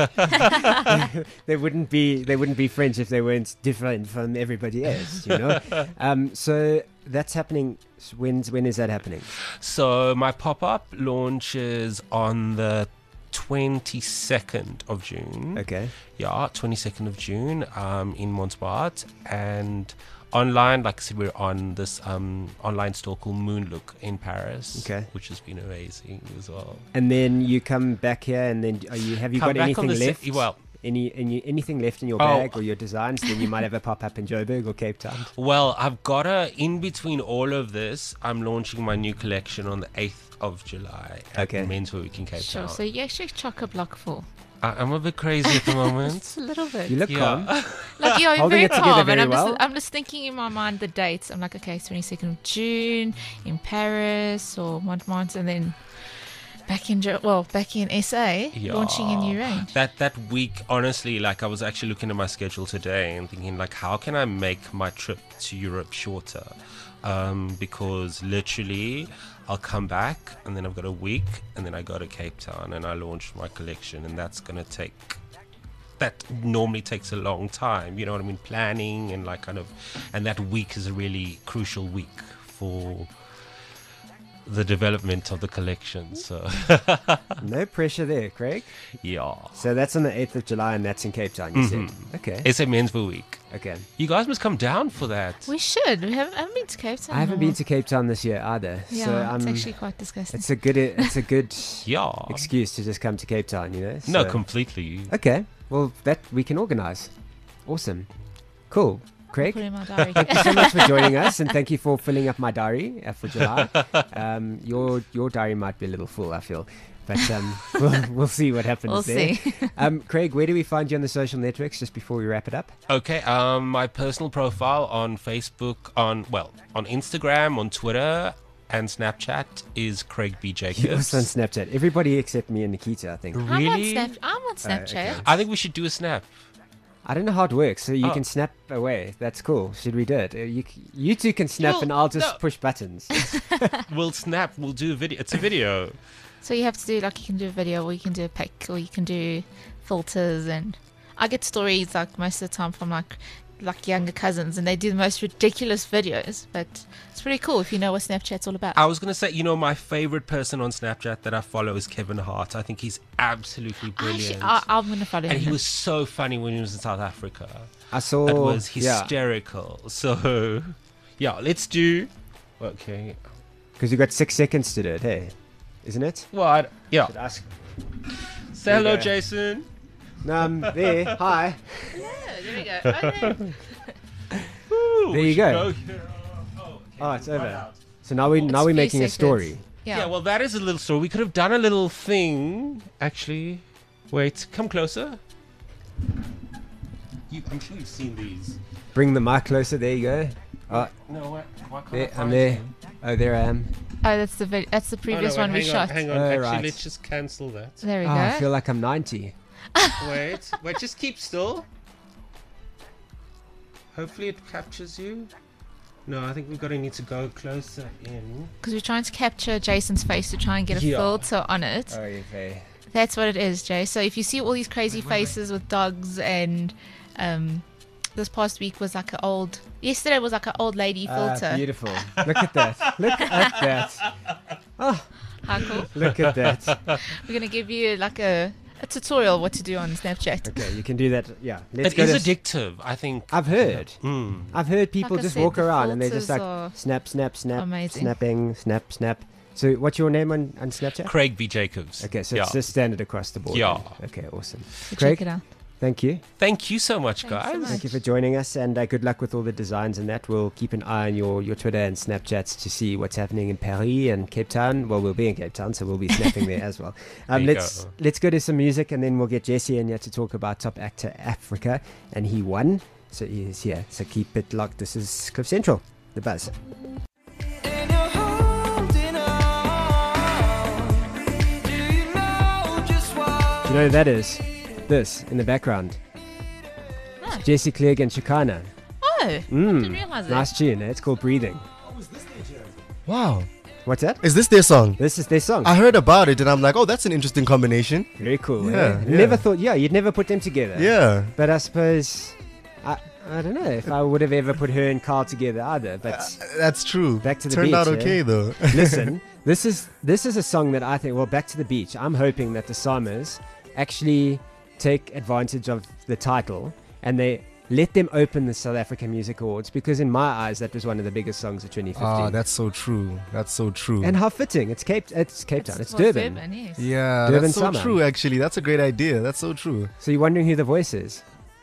they wouldn't be. They wouldn't be French if they weren't different from everybody else. You know. um, so that's happening. When's when is that happening? So my pop-up launches on the twenty-second of June. Okay. Yeah, twenty-second of June um, in Montmartre. And online, like I said, we're on this um, online store called Moonlook in Paris. Okay. Which has been amazing as well. And then you come back here, and then are you have you Come got back on anything the se- left? well- any, any anything left in your Oh. bag or your designs? Then you might have a pop up in Joburg or Cape Town. Well, I've got a, in between all of this, I'm launching my new collection on the eighth of July at Okay. Men's Week in Cape Sure. Town. So you actually chock a block full. I, I'm a bit crazy at the moment. Just a little bit. You look calm. Like you're Holding very it together calm, very and I'm well. just I'm just thinking in my mind the dates. I'm like, okay, twenty-second of June in Paris or Montmartre, and then back in Jo- well back in S A launching a new range. That that week, honestly, like I was actually looking at my schedule today and thinking, like, how can I make my trip to Europe shorter? Um, because literally, I'll come back and then I've got a week, and then I go to Cape Town and I launch my collection, and that's gonna take. That normally takes a long time, you know what I mean? Planning and like kind of, and that week is a really crucial week for the development of the collection. So No pressure there, Craig. yeah. So that's on the eighth of July, and that's in Cape Town. You Mhm. said. Okay. It's a Men's Week. Okay. You guys must come down for that. We should. We haven't, I haven't been to Cape Town. I haven't in a been while. to Cape Town this year either. Yeah, so, it's um, actually quite disgusting. It's a good. It's a good Yeah. excuse to just come to Cape Town. You know. No, So- completely. Okay. Well, that we can organise. Awesome. Cool. Craig, Put it in my diary. thank you so much for joining us, and thank you for filling up my diary uh, for July. Um, your your diary might be a little full, I feel, but um, we'll, we'll see what happens We'll there. see. um, Craig, where do we find you on the social networks? Just before we wrap it up. Okay, um, my personal profile on Facebook, on well, on Instagram, on Twitter, and Snapchat is Craig B. You're Jacobs. also on Snapchat. Everybody except me and Nikita, I think. I'm on Really? Snap. I'm on Oh, Snapchat. okay. I think we should do a snap. I don't know how it works, so you Oh. can snap away. That's cool. Should we do it? Uh, You, c- you two can snap, Well, and I'll just no. push buttons. We'll snap. We'll do a video. It's a video. So you have to do like you can do a video, or you can do a pic, or you can do filters, and I get stories like most of the time from like like younger cousins, and they do the most ridiculous videos. But it's pretty cool if you know what Snapchat's all about. I was gonna say, you know, my favorite person on Snapchat that I follow is Kevin Hart. I think he's absolutely brilliant. Actually, I, I'm gonna follow and him. he was so funny when he was in South Africa. I saw. It was yeah, hysterical. So, yeah, let's do. Okay. because you got six seconds to do it. Hey, isn't it? What? Yeah. Should ask. Say There you hello, go. Jason. Um, there. Hi. Yeah, there we go. Ooh, There we you should go. here. Oh, okay, Oh, it's run over. out. So now we It's now we're few making a seconds. story. Yeah. Yeah, well, that is a little story. We could have done a little thing, actually. Wait, come closer. You, I'm sure you've seen these. Bring the mic closer. There you go. Oh, No, what? Why can't there, I I'm find there. you? Oh, there I am. Oh, that's the vid- that's the Oh, previous no, wait, one we hang shot. On, hang on, Oh, actually, right. let's just cancel that. There we Oh, I go. feel like I'm ninety. Wait, wait, just keep still. Hopefully it captures you. No, I think we're going to need to go closer in. Because we're trying to capture Jason's face to try and get a Yeah. filter on it. Oh, okay. That's what it is, Jay. So if you see all these crazy faces with dogs and um, this past week was like an old. Yesterday was like an old lady Ah, filter. beautiful. Look at that. Look at that. Oh, How cool. look at that. We're going to give you like a, a tutorial what to do on Snapchat. Okay, you can do that. Yeah. Let's It go is to s- addictive, I think. I've heard. Mm. I've heard people Like I just said, walk the around and they're just filters like are snap, snap, snap, amazing. snapping, snap, snap. So what's your name on, on Snapchat? Craig V. Jacobs. Okay, so yeah. it's just standard across the board. Yeah. then. Okay, awesome. So Craig, check it out. thank you. Thank you so much, Thanks so guys. much. Thank you for joining us, and uh, good luck with all the designs and that. We'll keep an eye on your, your Twitter and Snapchats to see what's happening in Paris and Cape Town. Well, we'll be in Cape Town, so we'll be snapping there as well. Um, There you let's go. let's go to some music, and then we'll get Jesse in here to talk about Top Actor Africa, and he won, so he is here. So keep it locked. This is Cliff Central, The Buzz. Do you know who that is? This in the background. Ah. Jesse Clegg and Chicana. Oh, I Mm. didn't realize Nice that. tune. Eh? It's called Breathing. Wow. What's that? Is this their song? This is their song. I heard about it and I'm like, oh, that's an interesting combination. Very cool. Yeah, eh? yeah. Never thought. Yeah, you'd never put them together. Yeah. But I suppose. I, I don't know if I would have ever put her and Carl together either. But That's true. back to the Turned beach. out eh? okay though. Listen, this is this is a song that I think. Well, Back to the Beach. I'm hoping that the Summers actually take advantage of the title and they let them open the South African Music Awards, because in my eyes that was one of the biggest songs of twenty fifteen. Ah, that's so true. That's so true. And how fitting! It's Cape. It's Cape Town. It's well, Durban. Durban, yes. yeah, Durban that's so summer. true actually. That's a great idea. That's so true. So you're wondering who the voice is?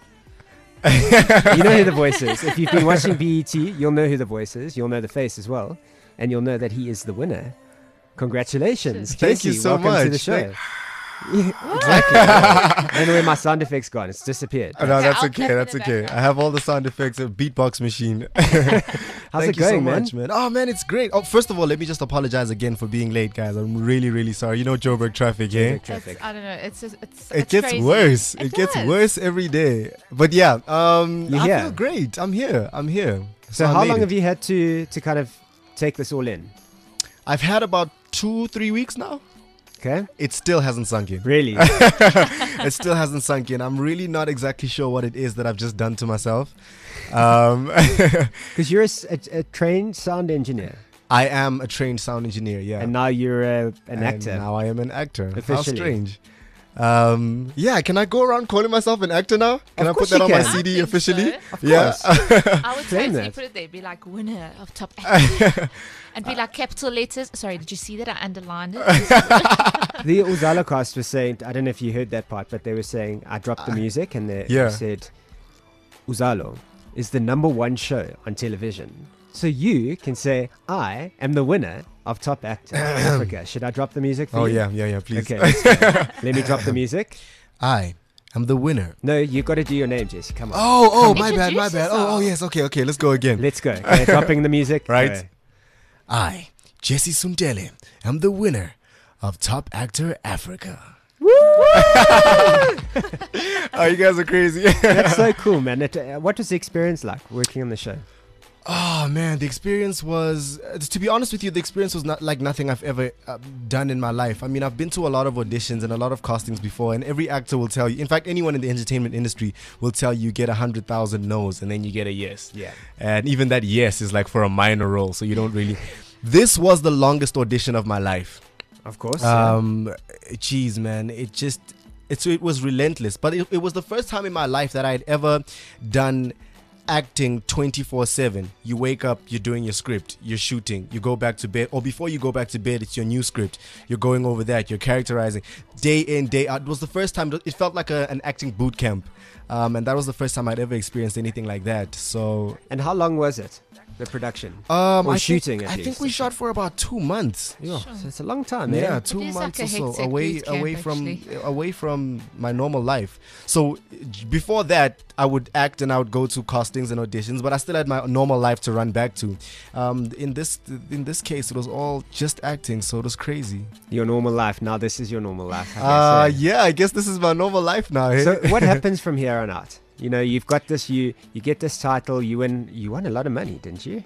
You know who the voice is. If you've been watching B E T, you'll know who the voice is. You'll know the face as well, and you'll know that he is the winner. Congratulations, Thank you Jesse, so welcome to the much. show. Thank- Yeah, exactly. I don't know where my sound effects gone. It's disappeared. Oh, no, Okay, that's I'll okay. clap in That's the okay. background. I have all the sound effects. A beatbox machine. How's Thank it you so going, man? much, man. Oh man, it's great. Oh, first of all, let me just apologize again for being late, guys. I'm really, really sorry. You know Joburg traffic, eh? Joburg traffic. It's, I don't know. It's just, it's It it's gets crazy. worse. It, It, gets does. worse every day. But yeah, um, You're I here. feel great. I'm here. I'm here. So I how made long it. have you had to to kind of take this all in? I've had about two, three weeks now. Okay. It still hasn't sunk in. Really? It still hasn't sunk in. I'm really not exactly sure what it is that I've just done to myself. Um, Because you're a, s- a- a trained sound engineer, I am a trained sound engineer, yeah. and now you're a, an And actor. Now I am an actor. How Officially. strange. Um, yeah, can I go around calling myself an actor now? Can Of I put course that you on my can. I C D think officially? so. Of Yeah. course. I would Claim totally that. put it there. Be like winner of top actor. And be like capital letters. Sorry, did you see that? I underlined it. The Uzalo cast was saying, I don't know if you heard that part, but they were saying, I dropped the music and they, Yeah. they said, Uzalo is the number one show on television. So you can say, I am the winner of Top Actor in Africa. Should I drop the music for Oh, you? yeah, yeah, yeah, please. Okay, let's go. Let me drop the music. I am the winner. No, you got to do your name, Jesse. Come on. Oh, oh, Come my bad, my introduce bad. Oh, oh, yourself. yes, okay, okay, let's go again. Let's go. Okay, dropping the music. Right. Go. I, Jesse Sundele, am the winner of Top Actor Africa. Oh, you guys are crazy. That's so cool, man. It, uh, what was the experience like working on the show? Oh man, the experience was, uh, to be honest with you, the experience was not like nothing I've ever uh, done in my life. I mean, I've been to a lot of auditions and a lot of castings before, and every actor will tell you, in fact, anyone in the entertainment industry will tell you, you get a hundred thousand no's and then you get a yes. Yeah. And even that yes is like for a minor role, so you don't really. This was the longest audition of my life. Of course. Um, geez, man, it just, it's, it was relentless. But it, it was the first time in my life that I had ever done acting twenty-four seven. You wake up, you're doing your script, you're shooting, you go back to bed, or before you go back to bed, it's your new script. You're going over that, you're characterizing day in, day out. It was the first time, it felt like a, an acting boot camp. Um, and that was the first time I'd ever experienced anything like that. So, and how long was it, the production? um, or I shooting, think, at I least? think we shot for about two months. Yeah, so it's a long time, Yeah, man. two It is months like a or so hectic away boot camp, away from actually. away from my normal life. So j- before that, I would act and I would go to castings castings and auditions, but I still had my normal life to run back to. Um, in this in this case, it was all just acting, so it was crazy. Your normal life. Now this is your normal life. I Uh, guess, eh? yeah, I guess this is my normal life now. eh? So what happens from here on out? You know, you've got this. You you get this title. You win. You won a lot of money, didn't you?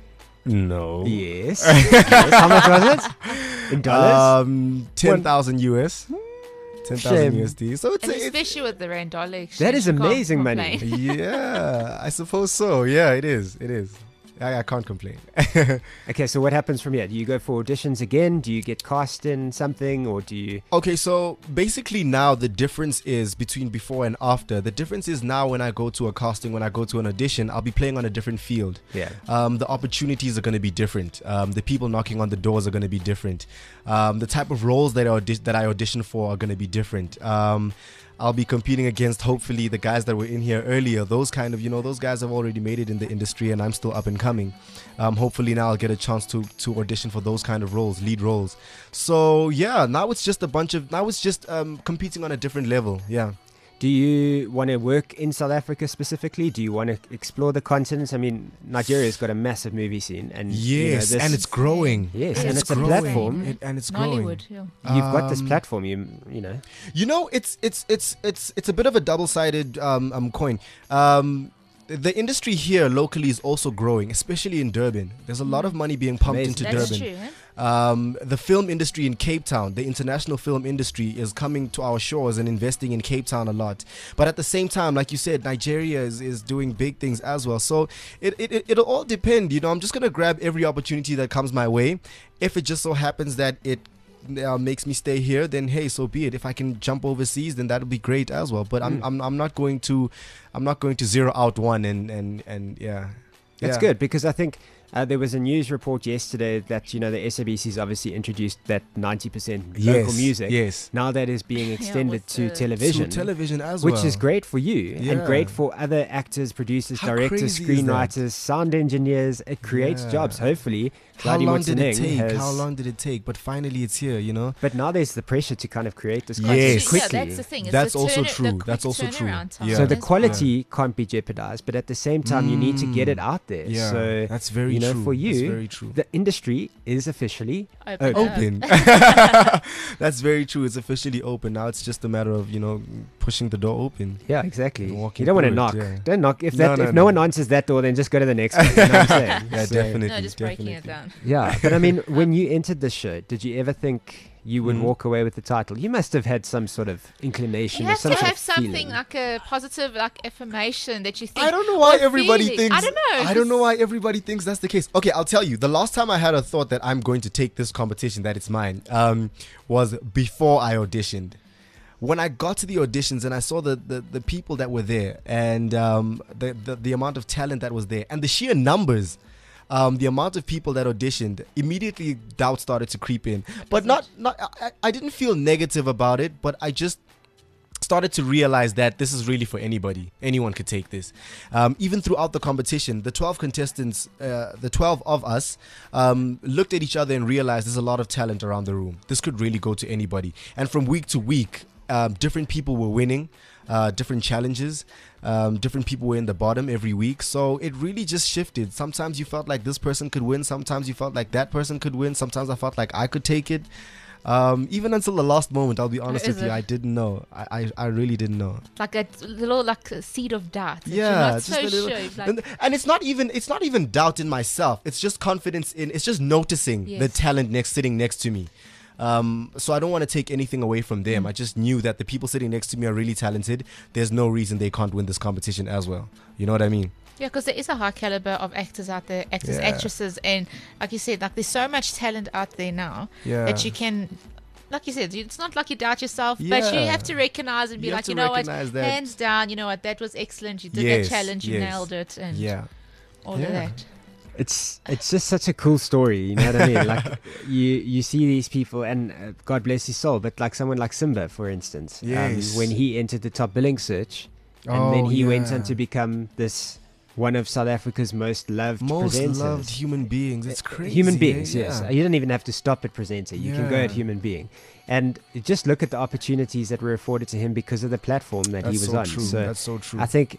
No. Yes. Yes. How much was it? In dollars? Um, ten thousand U S. Ten thousand Shame. U S D. So it's, And a, it's especially with the rand dollar exchange. That is you can't amazing money. complain. yeah, I suppose so. Yeah, it is. It is. I, I can't complain. Okay, so what happens from here? Do you go for auditions again? Do you get cast in something, or do you? Okay, so basically now the difference is between before and after. The difference is now when I go to a casting, when I go to an audition, I'll be playing on a different field. Yeah. Um, the opportunities are going to be different. Um, the people knocking on the doors are going to be different. Um, the type of roles that I, audi- that I audition for are going to be different. Um, I'll be competing against, hopefully, the guys that were in here earlier. Those kind of, you know, those guys have already made it in the industry, and I'm still up and coming. Um, hopefully now I'll get a chance to to audition for those kind of roles, lead roles. So yeah, now it's just a bunch of, now it's just um, competing on a different level. Yeah. Do you want to work in South Africa specifically? Do you want to explore the continent? I mean, Nigeria's got a massive movie scene, and you know, Yes, this- and it's growing. Yes, And and, it's it's, growing. a platform, It- and it's growing. Nollywood, yeah. You've got this Um, platform. You you know. You know, it's it's it's it's it's a bit of a double-sided um, um coin. Um, the industry here locally is also growing, especially in Durban. There's a lot of money being pumped Amazing. into That's Durban. true, eh? Um, the film industry in Cape Town, the international film industry, is coming to our shores and investing in Cape Town a lot. But at the same time, like you said, Nigeria is, is doing big things as well. So it, it, it, it'll all depend. You know, I'm just going to grab every opportunity that comes my way. If it just so happens that it uh, makes me stay here, then hey, so be it. If I can jump overseas, then that'll be great as well. But I'm, Mm. I'm, I'm not going to, I'm not going to zero out one and, and, and yeah. That's Yeah. good, because I think uh, there was a news report yesterday that, you know, the S A B C's obviously introduced that ninety percent local Yes, music. yes. Now that is being extended with to the- television. To television as which well. is great for you and Yeah. great for other actors, producers, How directors, crazy is that? screenwriters, sound engineers. It creates Yeah. jobs. Hopefully, How Claudia long did it Motsoeneng take? has- How long did it take? But finally, it's here. You know. But now there's the pressure to kind of create this Yes. content Yeah, quickly. that's the thing. It's That's the also turn- the true. quick That's also true. turnaround time Yeah. So the as well. quality can't be jeopardized, but at the same time, you need to get it out there. Yeah, so that's very you know, true. for That's you, very true. the industry is officially Open open. up. Open. That's very true. It's officially open now. It's just a matter of, you know, pushing the door open. Yeah, exactly. And walking You don't want to through it, knock. yeah. Don't knock. If No, that no, if no, no. one answers that door, then just go to the next one. You know what I'm saying? Yeah, So- definitely. No, just breaking it definitely. down. Yeah, but I mean, when you entered the show, did you ever think you would Mhm. walk away with the title? You must have had some sort of inclination You or have some to sort have of something feeling. like a positive, like affirmation that you think. I don't know why or everybody feeling. thinks. I don't know. I don't know just- why everybody thinks that's the case. Okay, I'll tell you. The last time I had a thought that I'm going to take this competition, that it's mine, um, was before I auditioned. When I got to the auditions and I saw the, the, the people that were there and um, the, the the amount of talent that was there and the sheer numbers, um, the amount of people that auditioned, immediately doubt started to creep in. But not not I, I didn't feel negative about it, but I just started to realize that this is really for anybody. Anyone could take this. Um, even throughout the competition, the twelve contestants, uh, the twelve of us, um, looked at each other and realized there's a lot of talent around the room. This could really go to anybody. And from week to week, um, different people were winning, uh, different challenges. Um, different people were in the bottom every week. So it really just shifted. Sometimes you felt like this person could win. Sometimes you felt like that person could win. Sometimes I felt like I could take it. Um, even until the last moment, I'll be honest is with you, it? I didn't know. I, I, I really didn't know. Like a little like a seed of doubt. that Yeah, you're not just so a little, sure. Like, and, and it's not even it's not even doubt in myself. It's just confidence in. It's just noticing the Yes. talent next sitting next to me. Um, so I don't want to take anything away from them. Mm. I just knew that the people sitting next to me are really talented. There's no reason they can't win this competition as well. You know what I mean? yeah, because there is a high caliber of actors out there, actors, Yeah. actresses, and like you said, like there's so much talent out there now Yeah. that you can. Like you said, you- it's not like you doubt yourself, but you Yeah. have to recognize and be You have like, to you know what, recognize that- hands down, you know what, that was excellent. You did Yes, that challenge, you yes. nailed it, and Yeah. all Yeah. of that. It's it's just such a cool story, you know what I mean? Like you you see these people, and uh, God bless his soul, but like someone like Simba, for instance, Yes. um, when he entered the top billing search, and then Oh, he went yeah. on to become this one of South Africa's most loved Most presenters. loved human beings. It's crazy. Human eh? beings, yes. Yeah. You don't even have to stop at presenter. You can go Yeah. at human being. And you just look at the opportunities that were afforded to him because of the platform that he That's was so on. true. That's so true. I think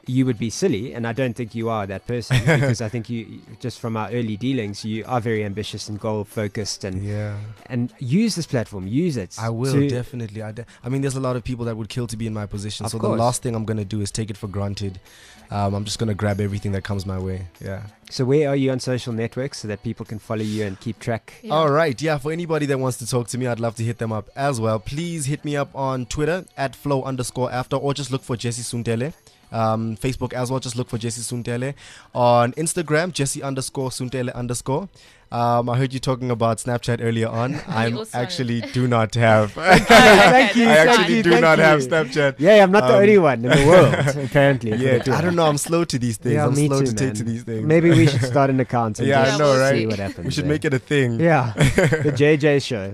you would be silly, and I don't think you are that person because I think you, just from our early dealings, you are very ambitious and goal focused, and yeah, and use this platform, use it. I will to, definitely. I, de- I mean, there's a lot of people that would kill to be in my position. Of So course. the last thing I'm gonna do is take it for granted. Um, I'm just gonna grab everything that comes my way. Yeah. So where are you on social networks so that people can follow you and keep track? Yeah. All right. Yeah. For anybody that wants to talk to me, I'd love to hit them up as well. Please hit me up on Twitter at flow underscore after, or just look for Jesse Suntele. Um, Facebook as well, just look for Jesse Suntele. On Instagram, Jesse underscore Suntele underscore. Um, I heard you talking about Snapchat earlier on. I also- actually do not have. Thank you. I thank actually you, do thank not you. have Snapchat. Yeah, I'm not the Um, only one in the world, apparently. for Yeah, the I tour. don't know. I'm slow to these things. Yeah, I'm me slow too, to take man. to these things. Maybe we should start an account. And Yeah, I just know, right? See what happens. We should there. make it a thing. Yeah, the J J show.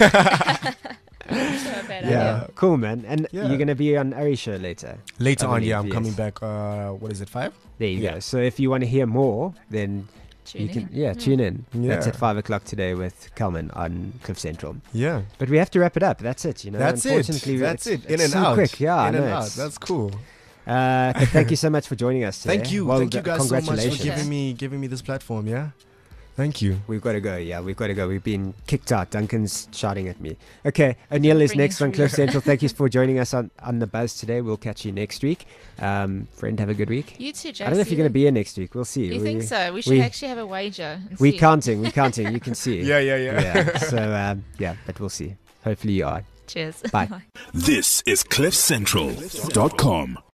bad Yeah, cool, man. And Yeah. you're gonna be on Ari show later. Later I on, believe, yeah, I'm yes. coming back. Uh, what is it, five? There you Yeah. go. So if you want to hear more, then Tune you can in. yeah tune in. That's Yeah. at five o'clock today with Kalman on Cliff Central. Yeah. But we have to wrap it up. That's it. You know. That's it. Unfortunately, That's it's, it. In it's and so out. quick. Yeah, I In know, and out. it's- That's cool. Uh, but thank you so much for joining us today. Thank you. Well, Thank you th- guys so much for congratulations. giving me giving me this platform. Yeah. Thank you. We've got to go. Yeah, we've got to go. We've been kicked out. Duncan's shouting at me. Okay, O'Neill is Bringing next on through. Cliff Central. Thank you for joining us on, on the buzz today. We'll catch you next week. Um, friend, have a good week. You too, Jesse. I don't know if you're going to be here next week. We'll see. Do you we, think so? We should we- actually have a wager. And We're see. counting. We're counting. You can see. Yeah, yeah, yeah. yeah. So um, yeah, but we'll see. Hopefully you are. Cheers. Bye. This is cliff central dot com.